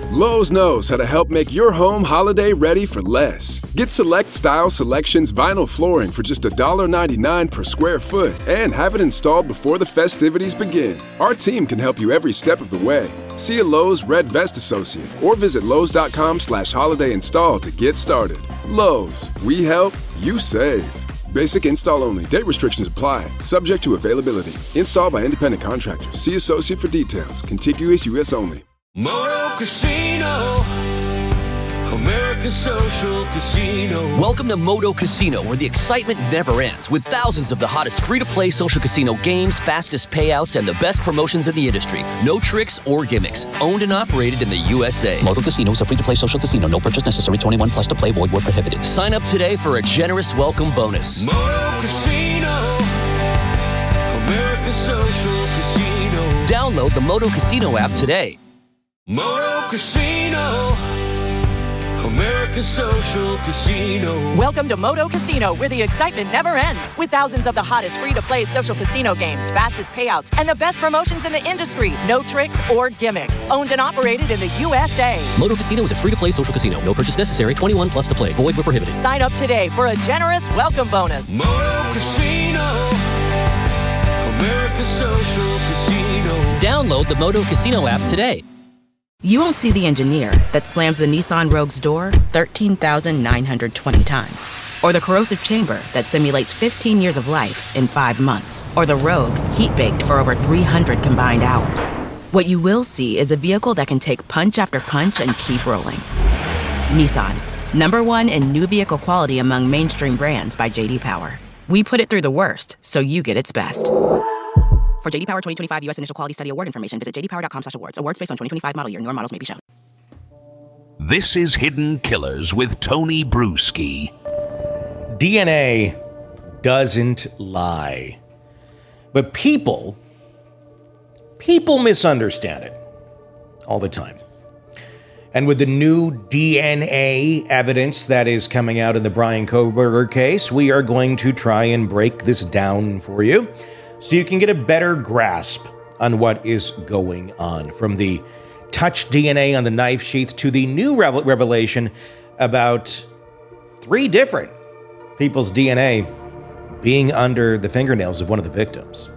Lowe's knows how to help make your home holiday ready for less. Get Select Style Selections vinyl flooring for just $1.99 per square foot and have it installed before the festivities begin. Our team can help you every step of the way. See a Lowe's Red Vest associate or visit Lowe's.com/holiday install to get started. Lowe's, we help, you save. Basic install only. Date restrictions apply. Subject to availability. Installed by independent contractors. See associate for details. Contiguous U.S. only. Moto Casino, America's social casino. Welcome to Moto Casino, where the excitement never ends, with thousands of the hottest free-to-play social casino games, fastest payouts, and the best promotions in the industry. No tricks or gimmicks. Owned and operated in the USA. Moto Casino is a free-to-play social casino. No purchase necessary. 21 plus to play. Void where prohibited. Sign up today for a generous welcome bonus. Moto Casino, America's social casino. Download the Moto Casino app today. Moto Casino, America's social casino. Welcome to Moto Casino, where the excitement never ends. With thousands of the hottest free-to-play social casino games, fastest payouts, and the best promotions in the industry. No tricks or gimmicks. Owned and operated in the USA. Moto Casino is a free-to-play social casino. No purchase necessary. 21 plus to play. Void where prohibited. Sign up today for a generous welcome bonus. Moto Casino, America's social casino. Download the Moto Casino app today. You won't see the engineer that slams the Nissan Rogue's door 13,920 times. Or the corrosive chamber that simulates 15 years of life in 5 months. Or the Rogue heat-baked for over 300 combined hours. What you will see is a vehicle that can take punch after punch and keep rolling. Nissan, #1 in new vehicle quality among mainstream brands by J.D. Power. We put it through the worst, so you get its best. For J.D. Power 2025 U.S. Initial Quality Study Award information, visit jdpower.com/awards. Awards based on 2025 model year. Newer models may be shown. This is Hidden Killers with Tony Bruschi. DNA doesn't lie. But people misunderstand it all the time. And with the new DNA evidence that is coming out in the Bryan Kohberger case, we are going to try and break this down for you, so you can get a better grasp on what is going on. From the touch DNA on the knife sheath to the new revelation about 3 different people's DNA being under the fingernails of one of the victims.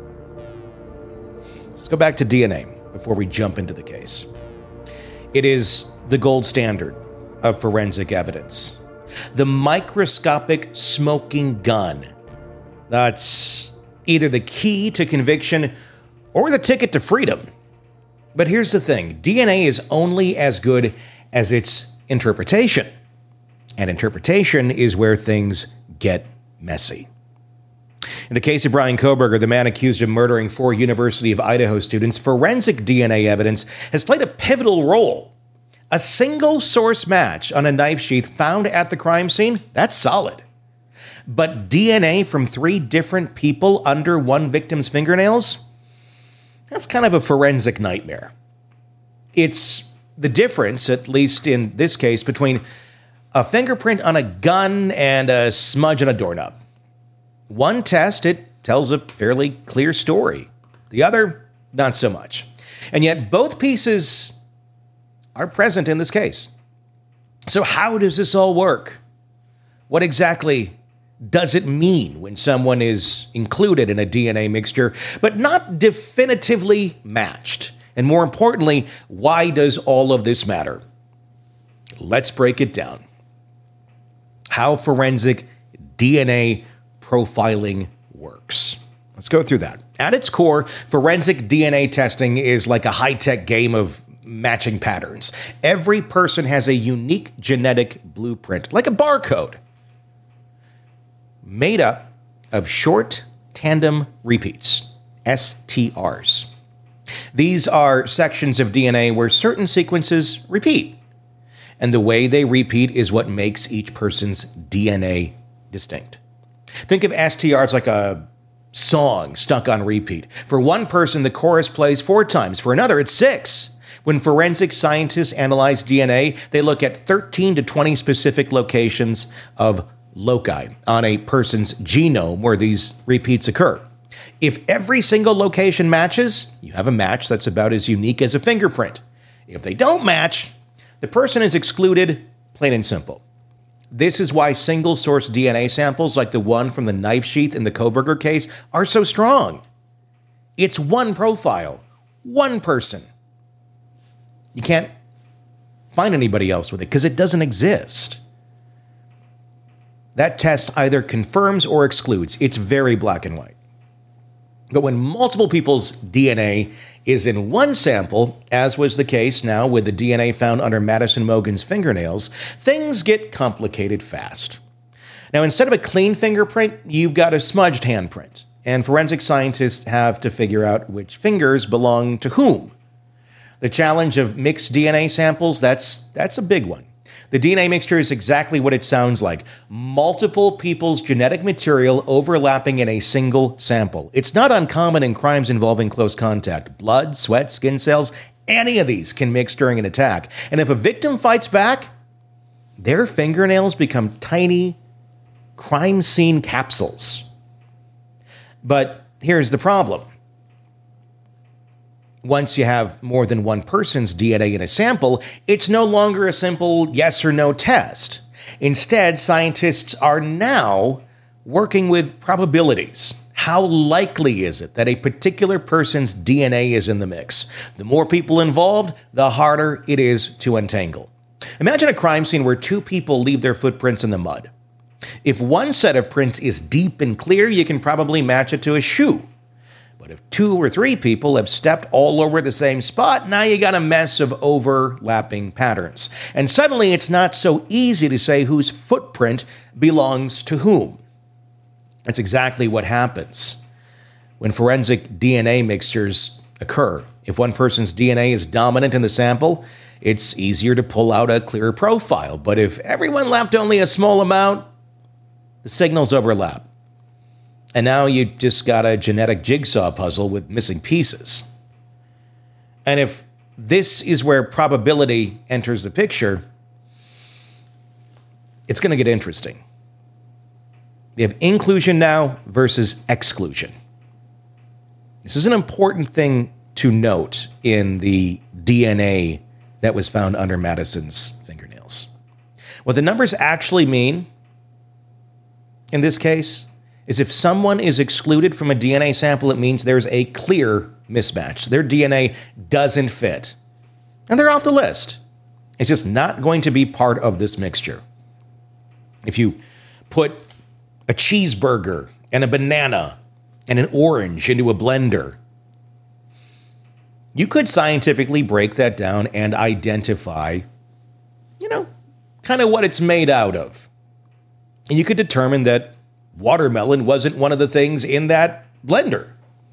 Let's go back to DNA before we jump into the case. It is the gold standard of forensic evidence. The microscopic smoking gun that's either the key to conviction or the ticket to freedom. But here's the thing. DNA is only as good as its interpretation. And interpretation is where things get messy. In the case of Bryan Kohberger, the man accused of murdering 4 University of Idaho students, forensic DNA evidence has played a pivotal role. A single source match on a knife sheath found at the crime scene, that's solid. But DNA from 3 different people under one victim's fingernails? That's kind of a forensic nightmare. It's the difference, at least in this case, between a fingerprint on a gun and a smudge on a doorknob. One test, it tells a fairly clear story. The other, not so much. And yet both pieces are present in this case. So how does this all work? What exactly does it mean when someone is included in a DNA mixture, but not definitively matched? And more importantly, why does all of this matter? Let's break it down. How forensic DNA profiling works. Let's go through that. At its core, forensic DNA testing is like a high-tech game of matching patterns. Every person has a unique genetic blueprint, like a barcode, made up of short tandem repeats, STRs. These are sections of DNA where certain sequences repeat, and the way they repeat is what makes each person's DNA distinct. Think of STRs like a song stuck on repeat. For one person, the chorus plays 4 times. For another, it's 6. When forensic scientists analyze DNA, they look at 13 to 20 specific locations of loci on a person's genome where these repeats occur. If every single location matches, you have a match that's about as unique as a fingerprint. If they don't match, the person is excluded, plain and simple. This is why single-source DNA samples like the one from the knife sheath in the Kohberger case are so strong. It's one profile, one person. You can't find anybody else with it because it doesn't exist. That test either confirms or excludes. It's very black and white. But when multiple people's DNA is in one sample, as was the case now with the DNA found under Madison Mogen's fingernails, things get complicated fast. Now, instead of a clean fingerprint, you've got a smudged handprint, and forensic scientists have to figure out which fingers belong to whom. The challenge of mixed DNA samples, that's a big one. The DNA mixture is exactly what it sounds like. Multiple people's genetic material overlapping in a single sample. It's not uncommon in crimes involving close contact. Blood, sweat, skin cells, any of these can mix during an attack. And if a victim fights back, their fingernails become tiny crime scene capsules. But here's the problem. Once you have more than one person's DNA in a sample, it's no longer a simple yes or no test. Instead, scientists are now working with probabilities. How likely is it that a particular person's DNA is in the mix? The more people involved, the harder it is to untangle. Imagine a crime scene where two people leave their footprints in the mud. If one set of prints is deep and clear, you can probably match it to a shoe. But if 2 or 3 people have stepped all over the same spot, now you got a mess of overlapping patterns. And suddenly it's not so easy to say whose footprint belongs to whom. That's exactly what happens when forensic DNA mixtures occur. If one person's DNA is dominant in the sample, it's easier to pull out a clearer profile. But if everyone left only a small amount, the signals overlap. And now you just got a genetic jigsaw puzzle with missing pieces. And if this is where probability enters the picture, it's going to get interesting. We have inclusion now versus exclusion. This is an important thing to note in the DNA that was found under Madison's fingernails. What the numbers actually mean in this case is if someone is excluded from a DNA sample, it means there's a clear mismatch. Their DNA doesn't fit. And they're off the list. It's just not going to be part of this mixture. If you put a cheeseburger and a banana and an orange into a blender, you could scientifically break that down and identify, kind of what it's made out of. And you could determine that watermelon wasn't one of the things in that blender.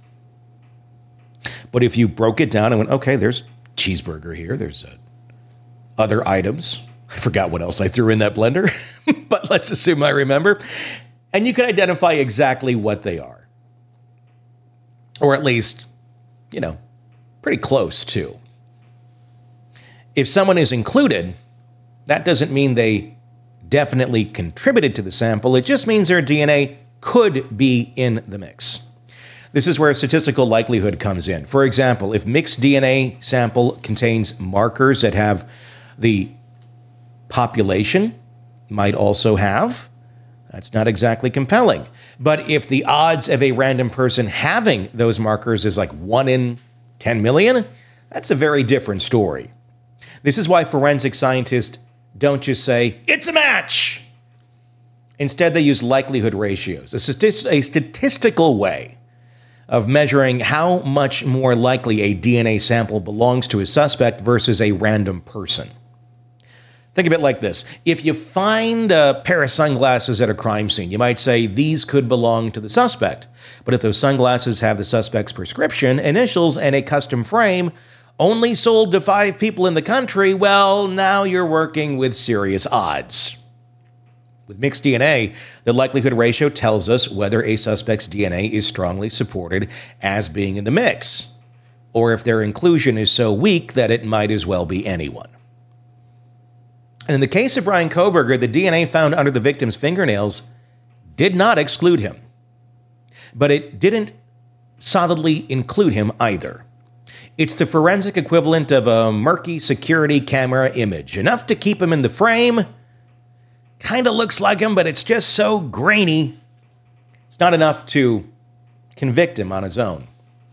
But if you broke it down and went, okay, there's cheeseburger here, there's other items. I forgot what else I threw in that blender, but let's assume I remember. And you could identify exactly what they are. Or at least, pretty close to. If someone is included, that doesn't mean they definitely contributed to the sample. It just means their DNA could be in the mix. This is where statistical likelihood comes in. For example, if mixed DNA sample contains markers that have the population might also have, that's not exactly compelling. But if the odds of a random person having those markers is like 1 in 10 million, that's a very different story. This is why forensic scientists don't just say, it's a match. Instead, they use likelihood ratios, a statistical way of measuring how much more likely a DNA sample belongs to a suspect versus a random person. Think of it like this. If you find a pair of sunglasses at a crime scene, you might say these could belong to the suspect. But if those sunglasses have the suspect's prescription, initials, and a custom frame, only sold to 5 people in the country, well, now you're working with serious odds. With mixed DNA, the likelihood ratio tells us whether a suspect's DNA is strongly supported as being in the mix, or if their inclusion is so weak that it might as well be anyone. And in the case of Bryan Kohberger, the DNA found under the victim's fingernails did not exclude him, but it didn't solidly include him either. It's the forensic equivalent of a murky security camera image. Enough to keep him in the frame. Kind of looks like him, but it's just so grainy. It's not enough to convict him on his own.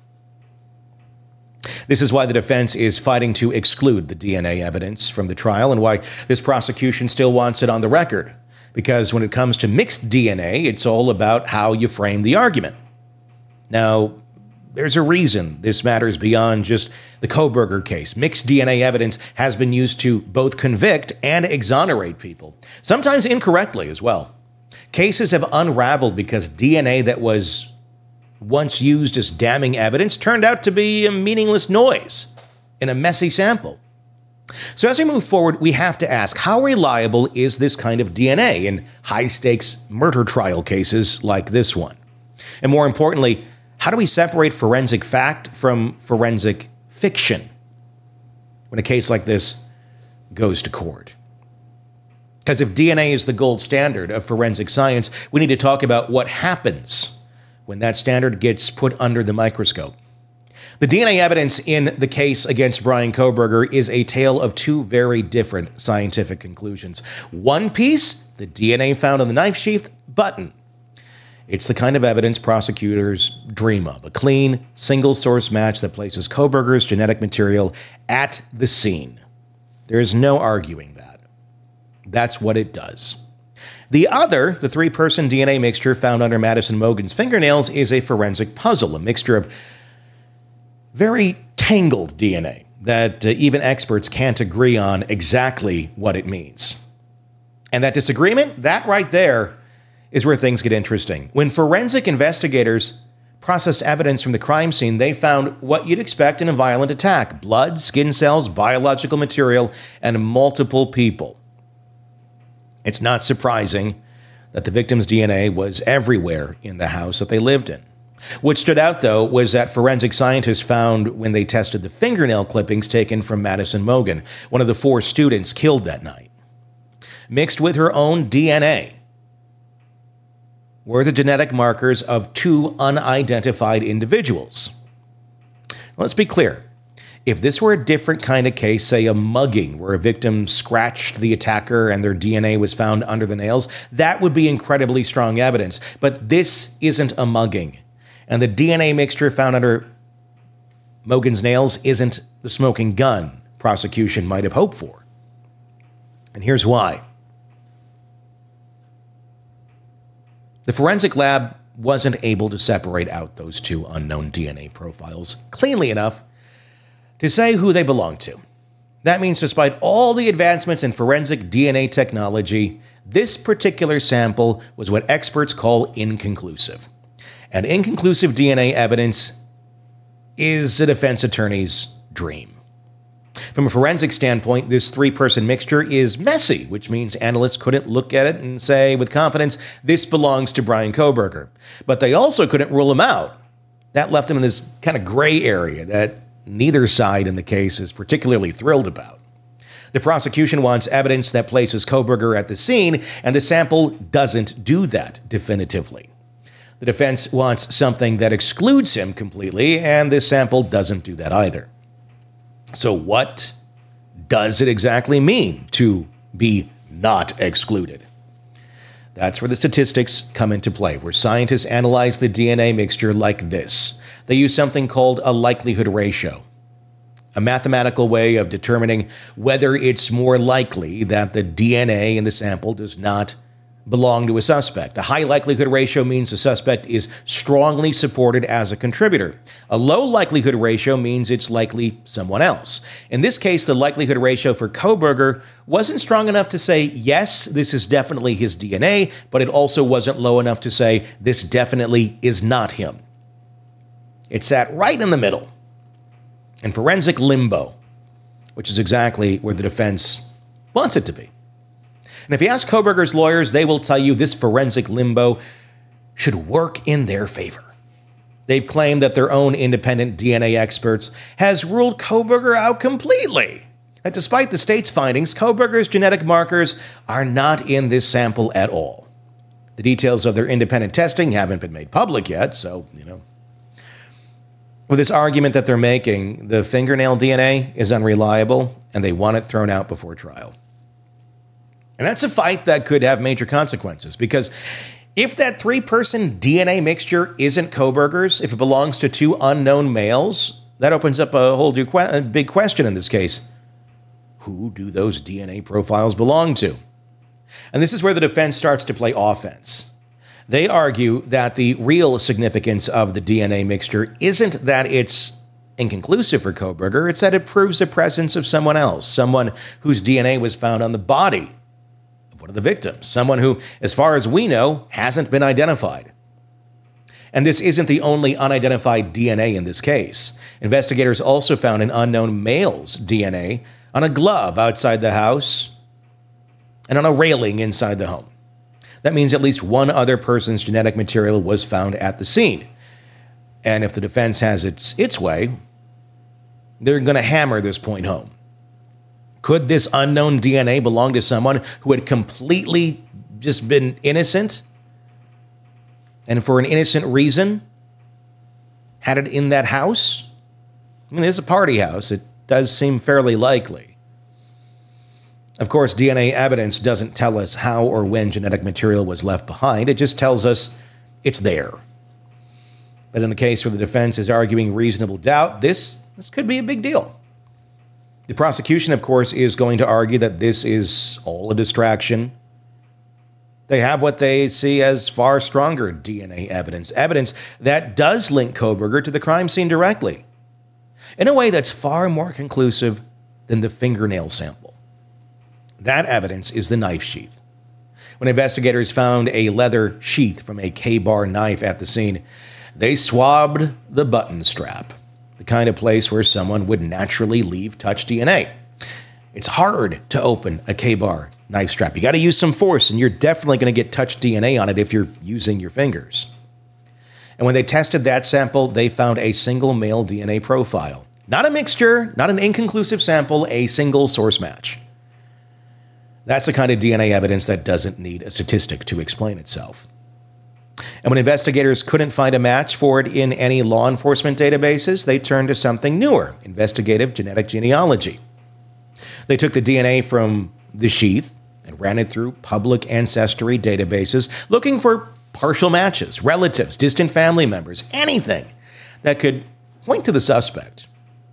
This is why the defense is fighting to exclude the DNA evidence from the trial and why this prosecution still wants it on the record. Because when it comes to mixed DNA, it's all about how you frame the argument. Now, there's a reason this matters beyond just the Kohberger case. Mixed DNA evidence has been used to both convict and exonerate people, sometimes incorrectly as well. Cases have unraveled because DNA that was once used as damning evidence turned out to be a meaningless noise in a messy sample. So as we move forward, we have to ask, how reliable is this kind of DNA in high-stakes murder trial cases like this one? And more importantly, how do we separate forensic fact from forensic fiction when a case like this goes to court? Because if DNA is the gold standard of forensic science, we need to talk about what happens when that standard gets put under the microscope. The DNA evidence in the case against Bryan Kohberger is a tale of two very different scientific conclusions. One piece, the DNA found on the knife sheath, button. It's the kind of evidence prosecutors dream of, a clean, single-source match that places Kohberger's genetic material at the scene. There is no arguing that. That's what it does. The other, the three-person DNA mixture found under Madison Mogen's fingernails, is a forensic puzzle, a mixture of very tangled DNA that even experts can't agree on exactly what it means. And that disagreement, that right there, is where things get interesting. When forensic investigators processed evidence from the crime scene, they found what you'd expect in a violent attack: blood, skin cells, biological material, and multiple people. It's not surprising that the victim's DNA was everywhere in the house that they lived in. What stood out, though, was that forensic scientists found when they tested the fingernail clippings taken from Madison Mogen, one of the 4 students killed that night. Mixed with her own DNA were the genetic markers of 2 unidentified individuals. Let's be clear. If this were a different kind of case, say a mugging, where a victim scratched the attacker and their DNA was found under the nails, that would be incredibly strong evidence. But this isn't a mugging. And the DNA mixture found under Mogen's nails isn't the smoking gun prosecution might have hoped for. And here's why. The forensic lab wasn't able to separate out those 2 unknown DNA profiles cleanly enough to say who they belong to. That means despite all the advancements in forensic DNA technology, this particular sample was what experts call inconclusive. And inconclusive DNA evidence is a defense attorney's dream. From a forensic standpoint, this 3-person mixture is messy, which means analysts couldn't look at it and say with confidence, this belongs to Bryan Kohberger. But they also couldn't rule him out. That left them in this kind of gray area that neither side in the case is particularly thrilled about. The prosecution wants evidence that places Kohberger at the scene, and the sample doesn't do that definitively. The defense wants something that excludes him completely, and this sample doesn't do that either. So what does it exactly mean to be not excluded? That's where the statistics come into play, where scientists analyze the DNA mixture like this. They use something called a likelihood ratio, a mathematical way of determining whether it's more likely that the DNA in the sample does not belong to a suspect. A high likelihood ratio means the suspect is strongly supported as a contributor. A low likelihood ratio means it's likely someone else. In this case, the likelihood ratio for Kohberger wasn't strong enough to say, yes, this is definitely his DNA, but it also wasn't low enough to say, this definitely is not him. It sat right in the middle, in forensic limbo, which is exactly where the defense wants it to be. And if you ask Kohberger's lawyers, they will tell you this forensic limbo should work in their favor. They've claimed that their own independent DNA experts has ruled Kohberger out completely. That despite the state's findings, Kohberger's genetic markers are not in this sample at all. The details of their independent testing haven't been made public yet, so, With this argument that they're making, the fingernail DNA is unreliable, and they want it thrown out before trial. And that's a fight that could have major consequences, because if that 3-person DNA mixture isn't Kohberger's, if it belongs to 2 unknown males, that opens up a whole new big question in this case. Who do those DNA profiles belong to? And this is where the defense starts to play offense. They argue that the real significance of the DNA mixture isn't that it's inconclusive for Kohberger, it's that it proves the presence of someone else, someone whose DNA was found on the body of one of the victims, someone who, as far as we know, hasn't been identified. And this isn't the only unidentified DNA in this case. Investigators also found an unknown male's DNA on a glove outside the house and on a railing inside the home. That means at least one other person's genetic material was found at the scene. And if the defense has its way, they're going to hammer this point home. Could this unknown DNA belong to someone who had completely just been innocent and for an innocent reason had it in that house? I mean, it's a party house. It does seem fairly likely. Of course, DNA evidence doesn't tell us how or when genetic material was left behind. It just tells us it's there. But in the case where the defense is arguing reasonable doubt, this could be a big deal. The prosecution, of course, is going to argue that this is all a distraction. They have what they see as far stronger DNA evidence that does link Kohberger to the crime scene directly, in a way that's far more conclusive than the fingernail sample. That evidence is the knife sheath. When investigators found a leather sheath from a K-bar knife at the scene, they swabbed the button strap, the kind of place where someone would naturally leave touch DNA. It's hard to open a K-bar knife strap. You got to use some force, and you're definitely going to get touch DNA on it if you're using your fingers. And when they tested that sample, they found a single male DNA profile. Not a mixture, not an inconclusive sample, a single source match. That's the kind of DNA evidence that doesn't need a statistic to explain itself. And when investigators couldn't find a match for it in any law enforcement databases, they turned to something newer, investigative genetic genealogy. They took the DNA from the sheath and ran it through public ancestry databases, looking for partial matches, relatives, distant family members, anything that could point to the suspect.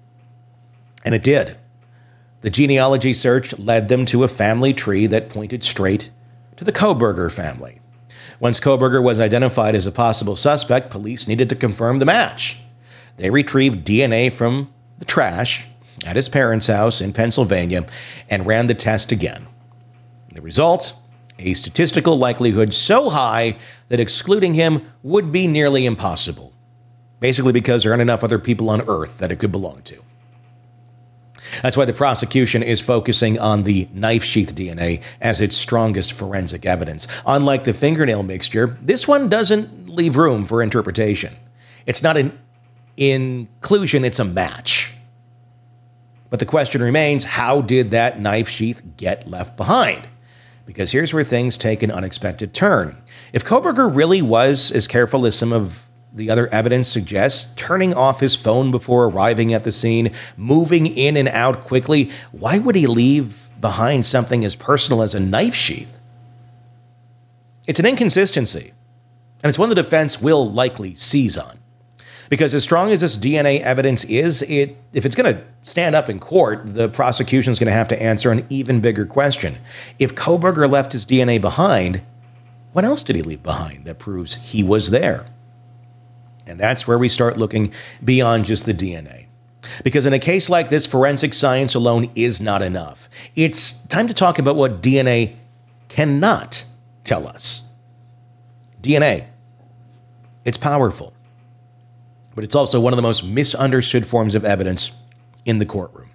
And it did. The genealogy search led them to a family tree that pointed straight to the Kohberger family. Once Kohberger was identified as a possible suspect, police needed to confirm the match. They retrieved DNA from the trash at his parents' house in Pennsylvania and ran the test again. The result? A statistical likelihood so high that excluding him would be nearly impossible. Basically because there aren't enough other people on Earth that it could belong to. That's why the prosecution is focusing on the knife sheath DNA as its strongest forensic evidence. Unlike the fingernail mixture, this one doesn't leave room for interpretation. It's not an inclusion, it's a match. But the question remains, how did that knife sheath get left behind? Because here's where things take an unexpected turn. If Kohberger really was as careful as some of the other evidence suggests, turning off his phone before arriving at the scene, moving in and out quickly, why would he leave behind something as personal as a knife sheath? It's an inconsistency, and it's one the defense will likely seize on. Because as strong as this DNA evidence is, if it's going to stand up in court, the prosecution is going to have to answer an even bigger question. If Kohberger left his DNA behind, what else did he leave behind that proves he was there? And that's where we start looking beyond just the DNA. Because in a case like this, forensic science alone is not enough. It's time to talk about what DNA cannot tell us. DNA, it's powerful, but it's also one of the most misunderstood forms of evidence in the courtroom.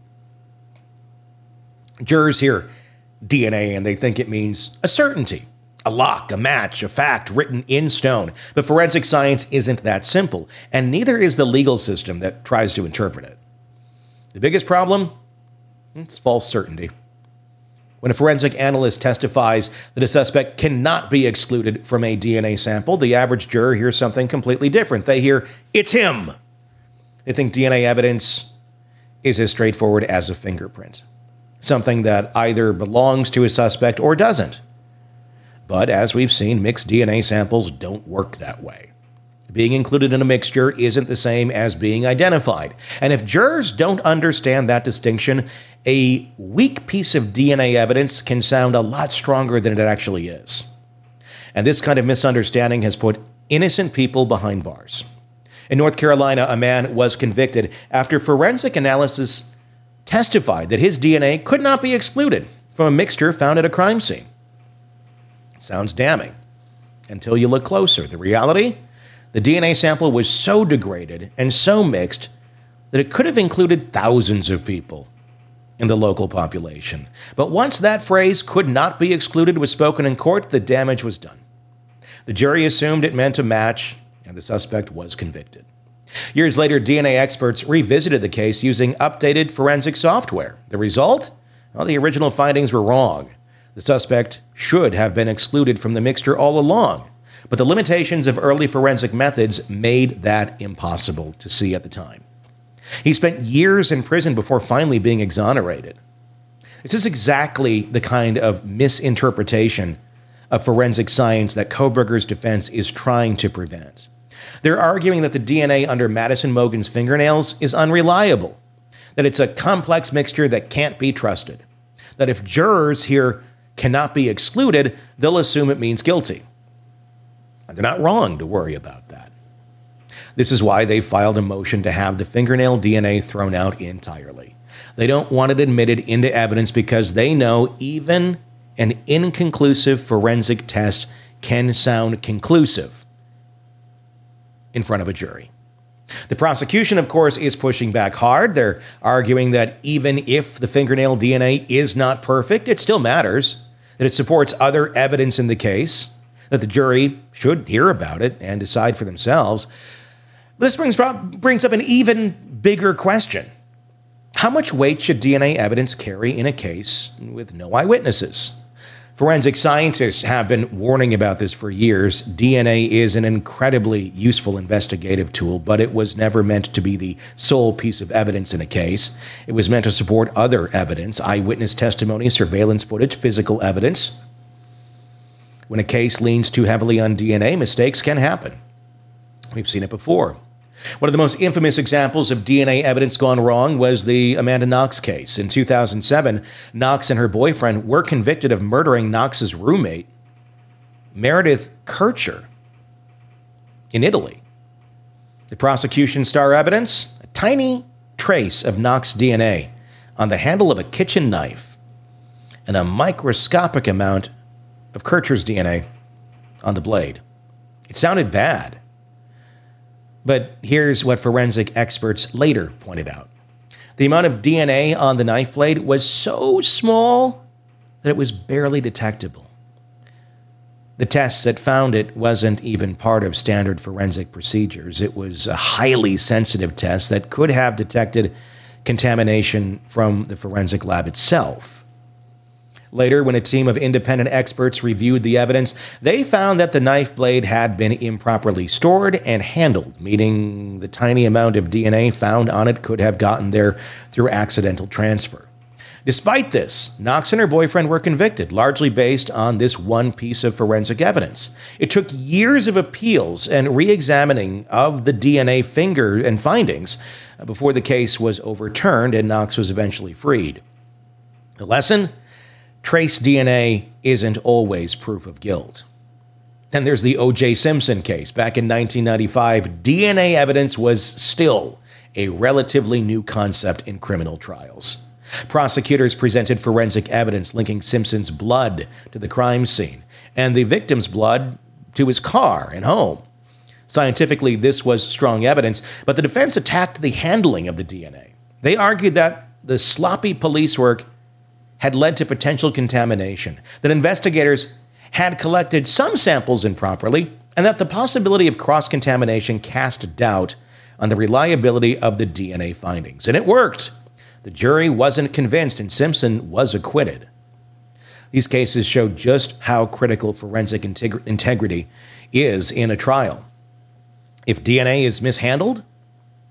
Jurors hear DNA and they think it means a certainty. A lock, a match, a fact written in stone. But forensic science isn't that simple, and neither is the legal system that tries to interpret it. The biggest problem? It's false certainty. When a forensic analyst testifies that a suspect cannot be excluded from a DNA sample, the average juror hears something completely different. They hear, "It's him." They think DNA evidence is as straightforward as a fingerprint, something that either belongs to a suspect or doesn't. But as we've seen, mixed DNA samples don't work that way. Being included in a mixture isn't the same as being identified. And if jurors don't understand that distinction, a weak piece of DNA evidence can sound a lot stronger than it actually is. And this kind of misunderstanding has put innocent people behind bars. In North Carolina, a man was convicted after forensic analysis testified that his DNA could not be excluded from a mixture found at a crime scene. Sounds damning until you look closer. The reality? The DNA sample was so degraded and so mixed that it could have included thousands of people in the local population. But once that phrase "could not be excluded" was spoken in court, the damage was done. The jury assumed it meant a match, and the suspect was convicted. Years later, DNA experts revisited the case using updated forensic software. The result? Well, the original findings were wrong. The suspect should have been excluded from the mixture all along, but the limitations of early forensic methods made that impossible to see at the time. He spent years in prison before finally being exonerated. This is exactly the kind of misinterpretation of forensic science that Kohberger's defense is trying to prevent. They're arguing that the DNA under Madison Mogen's fingernails is unreliable, that it's a complex mixture that can't be trusted, that if jurors hear "cannot be excluded," they'll assume it means guilty. And they're not wrong to worry about that. This is why they filed a motion to have the fingernail DNA thrown out entirely. They don't want it admitted into evidence because they know even an inconclusive forensic test can sound conclusive in front of a jury. The prosecution, of course, is pushing back hard. They're arguing that even if the fingernail DNA is not perfect, it still matters, that it supports other evidence in the case, that the jury should hear about it and decide for themselves. This brings up an even bigger question. How much weight should DNA evidence carry in a case with no eyewitnesses? Forensic scientists have been warning about this for years. DNA is an incredibly useful investigative tool, but it was never meant to be the sole piece of evidence in a case. It was meant to support other evidence, eyewitness testimony, surveillance footage, physical evidence. When a case leans too heavily on DNA, mistakes can happen. We've seen it before. One of the most infamous examples of DNA evidence gone wrong was the Amanda Knox case. In 2007, Knox and her boyfriend were convicted of murdering Knox's roommate, Meredith Kircher, in Italy. The prosecution's star evidence? A tiny trace of Knox DNA on the handle of a kitchen knife and a microscopic amount of Kircher's DNA on the blade. It sounded bad. But here's what forensic experts later pointed out. The amount of DNA on the knife blade was so small that it was barely detectable. The tests that found it wasn't even part of standard forensic procedures. It was a highly sensitive test that could have detected contamination from the forensic lab itself. Later, when a team of independent experts reviewed the evidence, they found that the knife blade had been improperly stored and handled, meaning the tiny amount of DNA found on it could have gotten there through accidental transfer. Despite this, Knox and her boyfriend were convicted, largely based on this one piece of forensic evidence. It took years of appeals and re-examining of the DNA finger and findings before the case was overturned and Knox was eventually freed. The lesson? Trace DNA isn't always proof of guilt. Then there's the O.J. Simpson case. Back in 1995, DNA evidence was still a relatively new concept in criminal trials. Prosecutors presented forensic evidence linking Simpson's blood to the crime scene and the victim's blood to his car and home. Scientifically, this was strong evidence, but the defense attacked the handling of the DNA. They argued that the sloppy police work had led to potential contamination, that investigators had collected some samples improperly, and that the possibility of cross-contamination cast doubt on the reliability of the DNA findings. And it worked. The jury wasn't convinced, and Simpson was acquitted. These cases show just how critical forensic integrity is in a trial. If DNA is mishandled,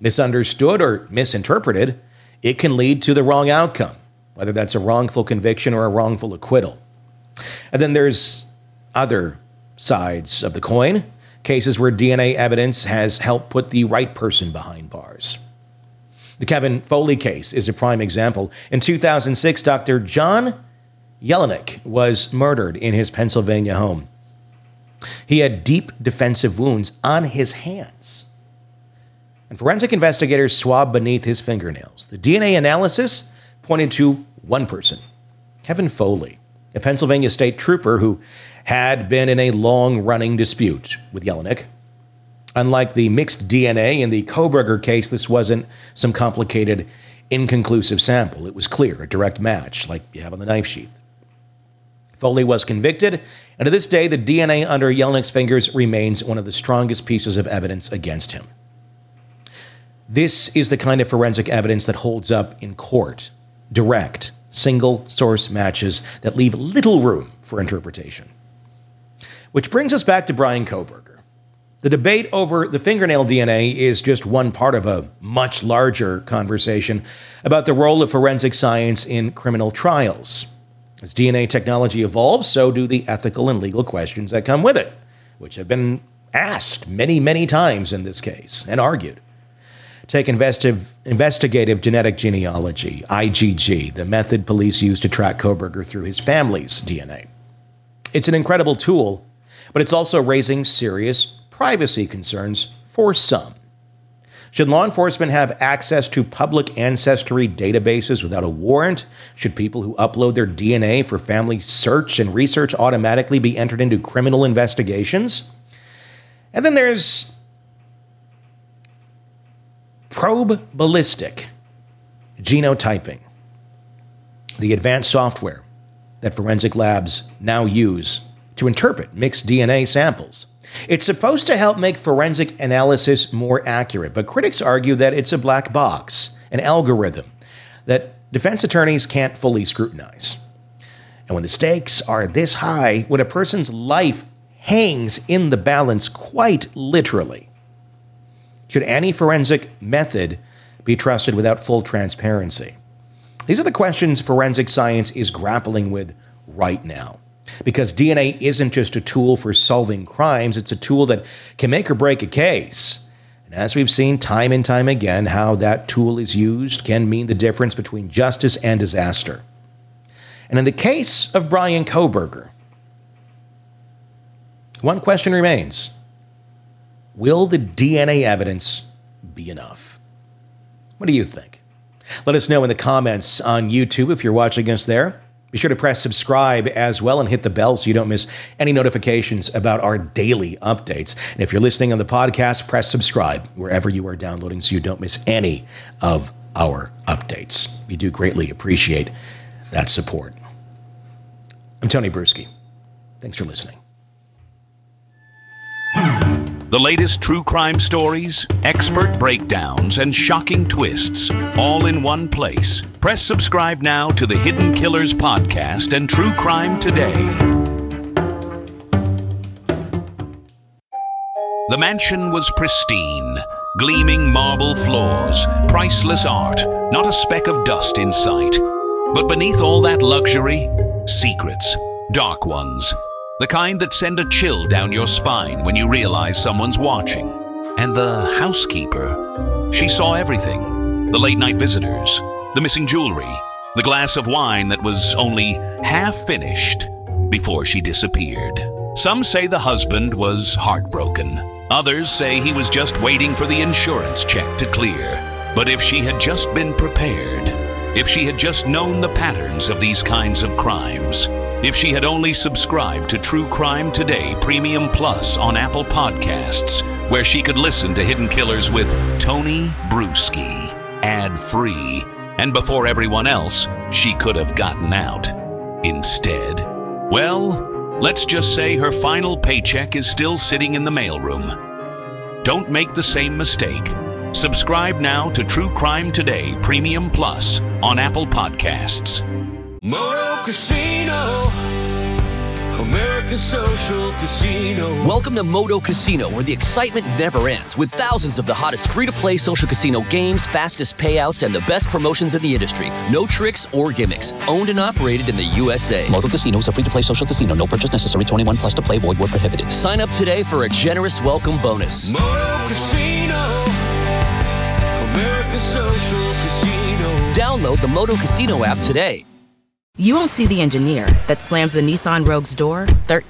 Misunderstood or misinterpreted, it can lead to the wrong outcome, whether that's a wrongful conviction or a wrongful acquittal. And then there's other sides of the coin, cases where DNA evidence has helped put the right person behind bars. The Kevin Foley case is a prime example. In 2006, Dr. John Jelinek was murdered in his Pennsylvania home. He had deep defensive wounds on his hands, and forensic investigators swabbed beneath his fingernails. The DNA analysis pointed to one person, Kevin Foley, a Pennsylvania state trooper who had been in a long-running dispute with Jelinek. Unlike the mixed DNA in the Kohberger case, this wasn't some complicated, inconclusive sample. It was clear, a direct match, like you have on the knife sheath. Foley was convicted, and to this day, the DNA under Jelinek's fingers remains one of the strongest pieces of evidence against him. This is the kind of forensic evidence that holds up in court. Direct, single-source matches that leave little room for interpretation. Which brings us back to Bryan Kohberger. The debate over the fingernail DNA is just one part of a much larger conversation about the role of forensic science in criminal trials. As DNA technology evolves, so do the ethical and legal questions that come with it, which have been asked many, many times in this case and argued. Take investigative genetic genealogy, IgG, the method police used to track Kohberger through his family's DNA. It's an incredible tool, but it's also raising serious privacy concerns for some. Should law enforcement have access to public ancestry databases without a warrant? Should people who upload their DNA for family search and research automatically be entered into criminal investigations? And then there's probabilistic genotyping, the advanced software that forensic labs now use to interpret mixed DNA samples. It's supposed to help make forensic analysis more accurate, but critics argue that it's a black box, an algorithm that defense attorneys can't fully scrutinize. And when the stakes are this high, when a person's life hangs in the balance quite literally, should any forensic method be trusted without full transparency? These are the questions forensic science is grappling with right now. Because DNA isn't just a tool for solving crimes, it's a tool that can make or break a case. And as we've seen time and time again, how that tool is used can mean the difference between justice and disaster. And in the case of Bryan Kohberger, one question remains. Will the DNA evidence be enough? What do you think? Let us know in the comments on YouTube if you're watching us there. Be sure to press subscribe as well and hit the bell so you don't miss any notifications about our daily updates. And if you're listening on the podcast, press subscribe wherever you are downloading so you don't miss any of our updates. We do greatly appreciate that support. I'm Tony Brueski. Thanks for listening. The latest true crime stories, expert breakdowns, and shocking twists, all in one place. Press subscribe now to the Hidden Killers podcast and True Crime Today. The mansion was pristine, gleaming marble floors, priceless art, not a speck of dust in sight. But beneath all that luxury, secrets, dark ones. The kind that send a chill down your spine when you realize someone's watching. And the housekeeper, she saw everything. The late-night visitors, the missing jewelry, the glass of wine that was only half finished before she disappeared. Some say the husband was heartbroken. Others say he was just waiting for the insurance check to clear. But if she had just been prepared, if she had just known the patterns of these kinds of crimes, if she had only subscribed to True Crime Today Premium Plus on Apple Podcasts, where she could listen to Hidden Killers with Tony Brueski, ad-free, and before everyone else, she could have gotten out. Instead, well, let's just say her final paycheck is still sitting in the mailroom. Don't make the same mistake. Subscribe now to True Crime Today Premium Plus on Apple Podcasts. Moto Casino, American Social Casino. Welcome to Moto Casino, where the excitement never ends, with thousands of the hottest free-to-play social casino games, fastest payouts, and the best promotions in the industry. No tricks or gimmicks. Owned and operated in the USA. Moto Casino is a free-to-play social casino. No purchase necessary. 21 plus to play. Void where prohibited. Sign up today for a generous welcome bonus. Moto Casino. American Social Casino. Download the Moto Casino app today. You won't see the engineer that slams the Nissan Rogue's door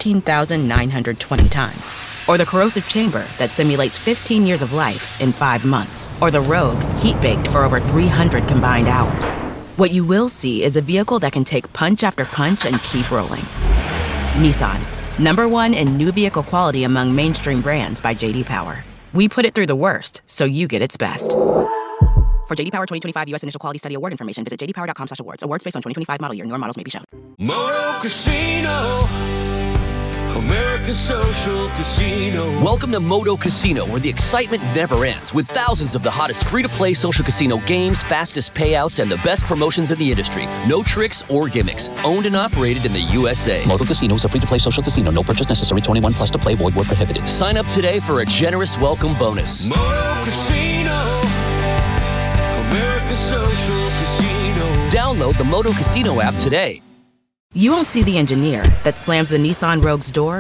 13,920 times, or the corrosive chamber that simulates 15 years of life in 5 months, or the Rogue heat-baked for over 300 combined hours. What you will see is a vehicle that can take punch after punch and keep rolling. Nissan, #1 in new vehicle quality among mainstream brands by J.D. Power. We put it through the worst, so you get its best. For J.D. Power 2025 U.S. Initial Quality Study Award information, visit jdpower.com/awards. Awards based on 2025 model year. Newer models may be shown. Moto Casino. American Social Casino. Welcome to Moto Casino, where the excitement never ends, with thousands of the hottest free-to-play social casino games, fastest payouts, and the best promotions in the industry. No tricks or gimmicks. Owned and operated in the USA. Moto Casino is a free-to-play social casino. No purchase necessary. 21 plus to play. Void where prohibited. Sign up today for a generous welcome bonus. Moto Casino. American Social Casino. Download the Moto Casino app today. You won't see the engineer that slams the Nissan Rogue's door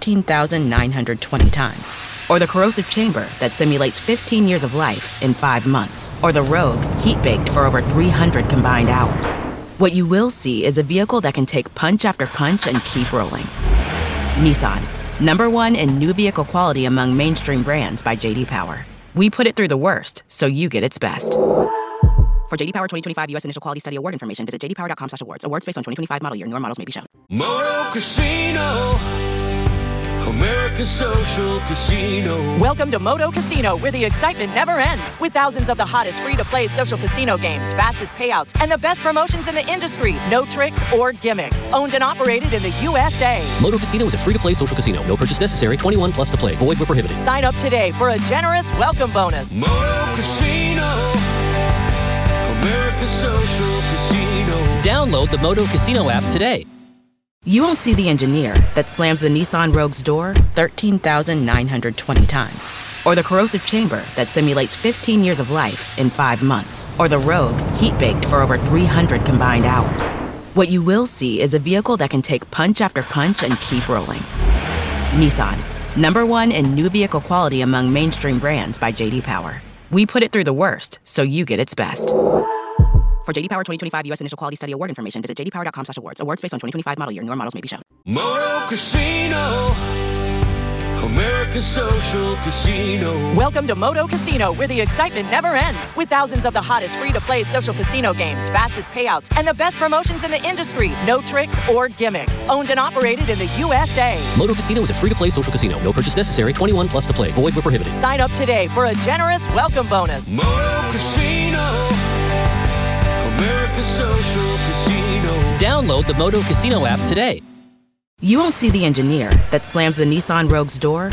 13,920 times, or the corrosive chamber that simulates 15 years of life in 5 months, or the Rogue heat-baked for over 300 combined hours. What you will see is a vehicle that can take punch after punch and keep rolling. Nissan, #1 in new vehicle quality among mainstream brands by J.D. Power. We put it through the worst, so you get its best. For J.D. Power 2025 U.S. Initial Quality Study Award information, visit jdpower.com/awards. Awards based on 2025 model year. Newer models may be shown. Moto Casino. American Social Casino. Welcome to Moto Casino, where the excitement never ends, with thousands of the hottest free-to-play social casino games, fastest payouts, and the best promotions in the industry. No tricks or gimmicks. Owned and operated in the USA. Moto Casino is a free-to-play social casino. No purchase necessary. 21 plus to play. Void where prohibited. Sign up today for a generous welcome bonus. Moto Casino. American Social Casino. Download the Moto Casino app today. You won't see the engineer that slams the Nissan Rogue's door 13,920 times, or the corrosive chamber that simulates 15 years of life in 5 months, or the Rogue heat-baked for over 300 combined hours. What you will see is a vehicle that can take punch after punch and keep rolling. Nissan, #1 in new vehicle quality among mainstream brands by J.D. Power. We put it through the worst, so you get its best. For J.D. Power 2025 U.S. Initial Quality Study Award information, visit jdpower.com/awards. Awards based on 2025 model year. Newer models may be shown. Moto Casino. American Social Casino. Welcome to Moto Casino, where the excitement never ends, with thousands of the hottest free-to-play social casino games, fastest payouts, and the best promotions in the industry. No tricks or gimmicks. Owned and operated in the USA. Moto Casino is a free-to-play social casino. No purchase necessary. 21 plus to play. Void where prohibited. Sign up today for a generous welcome bonus. Moto Casino. American Social Casino. Download the Moto Casino app today. You won't see the engineer that slams the Nissan Rogue's door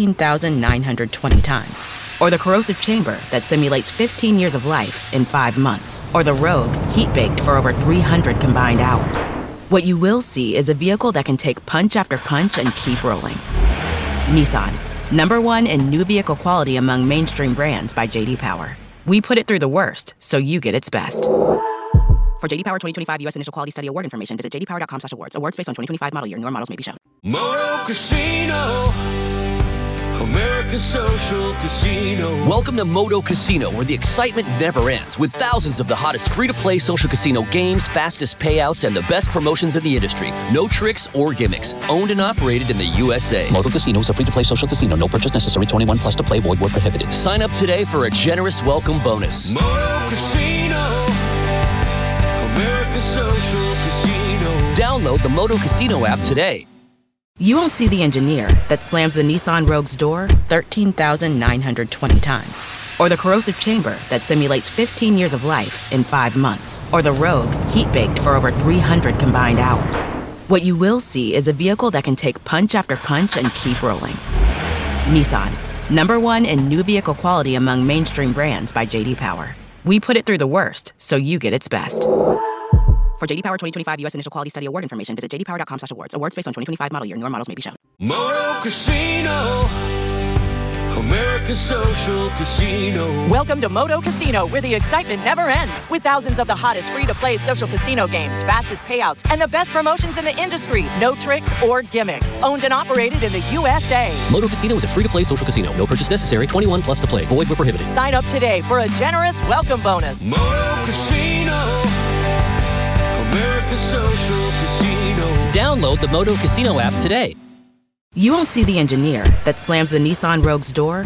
13,920 times, or the corrosive chamber that simulates 15 years of life in 5 months, or the Rogue heat-baked for over 300 combined hours. What you will see is a vehicle that can take punch after punch and keep rolling. Nissan, #1 in new vehicle quality among mainstream brands by J.D. Power. We put it through the worst, so you get its best. For J.D. Power 2025 U.S. Initial Quality Study Award information, visit jdpower.com/awards. Awards based on 2025 model year. Newer models may be shown. Moto Casino. American Social Casino. Welcome to Moto Casino, where the excitement never ends, with thousands of the hottest free-to-play social casino games, fastest payouts, and the best promotions in the industry. No tricks or gimmicks. Owned and operated in the USA. Moto Casino is a free-to-play social casino. No purchase necessary. 21 plus to play. Void where prohibited. Sign up today for a generous welcome bonus. Moto Casino. American Social Casino. Download the Moto Casino app today. You won't see the engineer that slams the Nissan Rogue's door 13,920 times, or the corrosive chamber that simulates 15 years of life in 5 months, or the Rogue heat-baked for over 300 combined hours. What you will see is a vehicle that can take punch after punch and keep rolling. Nissan, #1 in new vehicle quality among mainstream brands by J.D. Power. We put it through the worst, so you get its best. For JD Power 2025 U.S. Initial Quality Study Award information, visit jdpower.com/awards. Awards based on 2025 model year. Newer models may be shown. Moto Casino, America's social casino. Welcome to Moto Casino, where the excitement never ends. With thousands of the hottest free-to-play social casino games, fastest payouts, and the best promotions in the industry. No tricks or gimmicks. Owned and operated in the USA. Moto Casino is a free-to-play social casino. No purchase necessary. 21 plus to play. Void where prohibited. Sign up today for a generous welcome bonus. Moto Casino, America's social casino. Download the Moto Casino app today. You won't see the engineer that slams the Nissan Rogue's door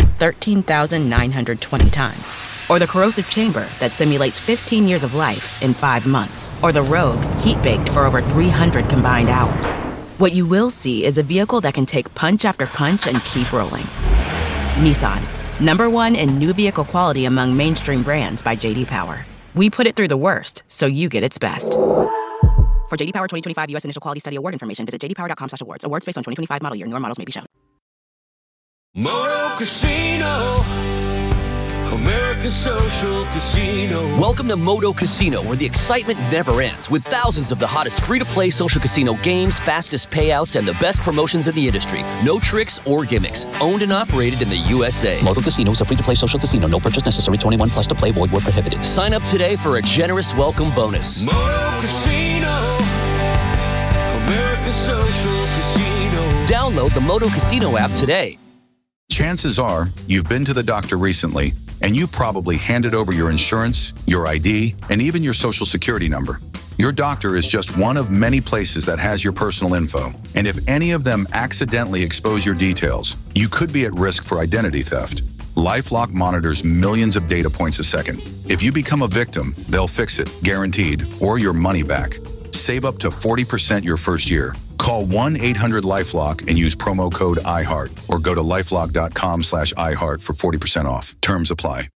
13,920 times. Or the corrosive chamber that simulates 15 years of life in 5 months. Or the Rogue heat-baked for over 300 combined hours. What you will see is a vehicle that can take punch after punch and keep rolling. Nissan, #1 in new vehicle quality among mainstream brands by J.D. Power. We put it through the worst, so you get its best. For JD Power 2025 U.S. Initial Quality Study Award information, visit jdpower.com/awards. Awards based on 2025 model year. Newer models may be shown. Moto Casino, America's social casino. Welcome to Moto Casino, where the excitement never ends, with thousands of the hottest free-to-play social casino games, fastest payouts, and the best promotions in the industry. No tricks or gimmicks. Owned and operated in the USA. Moto Casino is a free-to-play social casino. No purchase necessary. 21 plus to play. Void where prohibited. Sign up today for a generous welcome bonus. Moto Casino, America's social casino. Download the Moto Casino app today. Chances are you've been to the doctor recently, and you probably handed over your insurance, your ID, and even your social security number. Your doctor is just one of many places that has your personal info, and if any of them accidentally expose your details, you could be at risk for identity theft. LifeLock monitors millions of data points a second. If you become a victim, they'll fix it, guaranteed, or your money back. Save up to 40% your first year. Call 1-800-LifeLock and use promo code IHEART, or go to lifelock.com/iHeart for 40% off. Terms apply.